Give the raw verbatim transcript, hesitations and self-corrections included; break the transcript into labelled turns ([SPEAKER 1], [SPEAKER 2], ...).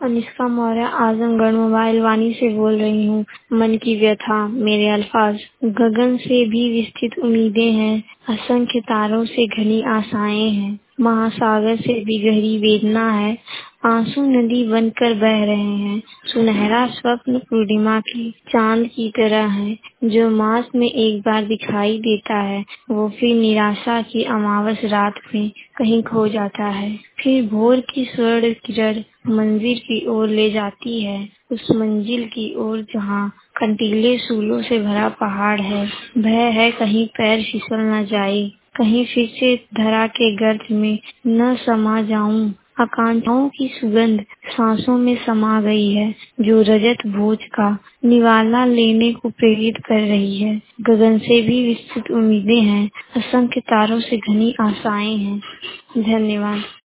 [SPEAKER 1] Anushka Maurya Azamgarh mobile Vani से बोल रही हूँ। मन की व्यथा मेरे अल्फाज। गगन से भी विस्तृत उम्मीदें हैं, असंख्य तारों से घनी आशाएं हैं, महासागर से भी गहरी वेदना है, आंसू नदी बनकर बह रहे हैं। सुनहरा स्वप्न पूर्णिमा के चांद की तरह है, जो मास में एक बार दिखाई देता है, वो फिर निराशा की अमावस रात में कहीं खो जाता है। फिर भोर की स्वर्ण किरण मंजिल की ओर ले जाती है, उस मंजिल की ओर जहाँ कंटीले सूलों से भरा पहाड़ है। भय है कहीं पैर फिसल न जाए, कहीं फिर से धरा के गर्त में न समा जाऊं। आकांक्षाओं की सुगंध सांसों में समा गई है, जो रजत भोज का निवाला लेने को प्रेरित कर रही है। गगन से भी विस्तृत उम्मीदें हैं, असंख्य तारों से घनी आशाएं हैं। धन्यवाद।